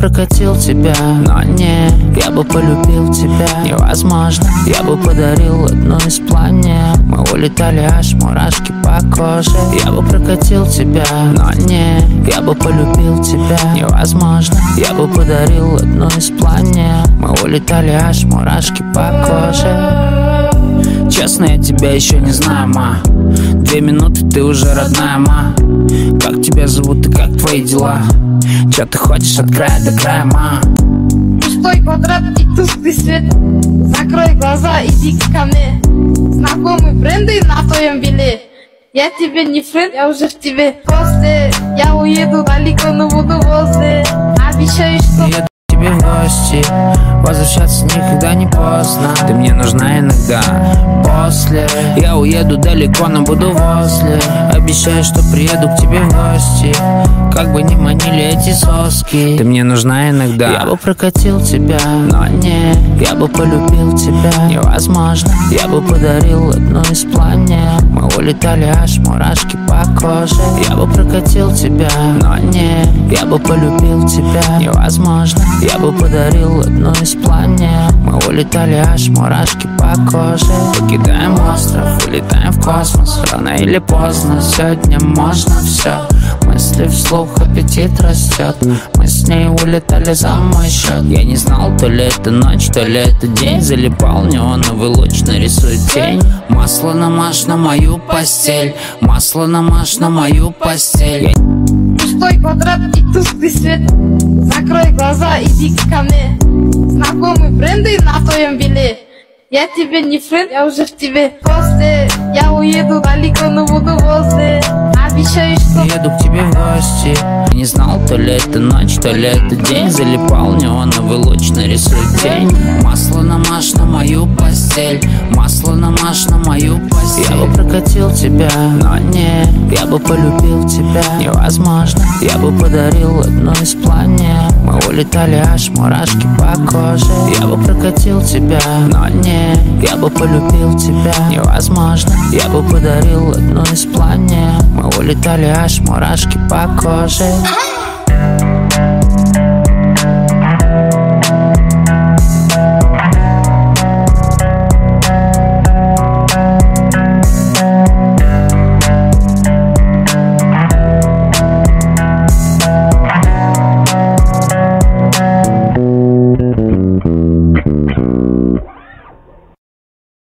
прокатил тебя, но не, я бы полюбил тебя. Невозможно, я бы подарил одну из планет. Мы улетали, аж мурашки по коже. Я бы прокатил тебя, но не, я бы полюбил тебя. Невозможно, я бы подарил одну из планет. Мы улетали, аж мурашки по коже. Честно, я тебя еще не знаю, ма. 2 минуты, ты уже родная, ма. Как тебя зовут и как твои дела? Че ты хочешь от края до края, ма? Пустой квадрат и тусклый свет. Закрой глаза, иди ко мне. Знакомые бренды на твоем биле. Я тебе не френд, я уже в тебе. После я уеду далеко, но буду возле. Обещаю, что еду к тебе в гости. Возвращаться никогда не поздно. Ты мне нужна иногда. После я уеду далеко, но буду возле. Обещаю, что приеду к тебе в гости. Как бы ни манили эти соски, ты мне нужна иногда. Я бы прокатил тебя, но не, я бы полюбил тебя. Невозможно, я бы подарил одну из планет. Мы улетали, аж мурашки по коже. Я бы прокатил тебя, но не, я бы полюбил тебя. Невозможно, я бы подарил одну из планет. Мы улетали, аж мурашки по коже. Покидаем остров, улетаем в космос. Рано или поздно, сегодня можно все. Мысли вслух, аппетит растет. Мы с ней улетали за мой счет. Я не знал, то ли это ночь, то ли это день. Залипал неоновый луч, нарисует тень. Масло намажь на мою постель. Масло намажь на мою постель. пустой квадрат и тусклый свет. Закрой глаза, иди ко мне. Знакомые бренды на твоем биле. Я тебе не френд, я уже в тебе. После я уеду далеко, но буду возле. Обещаю, что еду к тебе в гости. Не знал, то ли это ночь, то ли это день. Залипал неоновый луч, нарисует тень. Масло намажь на мою постель. Масло намажь на мою постель. Я бы прокатил тебя, но не, я бы полюбил тебя. Невозможно, я бы подарил одну из планет. Мы улетали, аж мурашки по коже. Я бы прокатил тебя, но не, я бы полюбил тебя. Невозможно, я бы подарил одну из планет. Мы улетали, аж мурашки по коже.